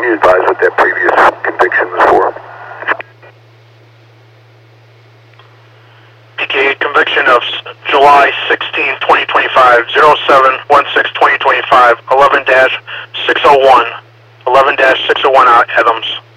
Can you advise what that previous conviction was for? PK conviction of July 16, 2025, 07-16-2025, 11-601, 11-601 Adams.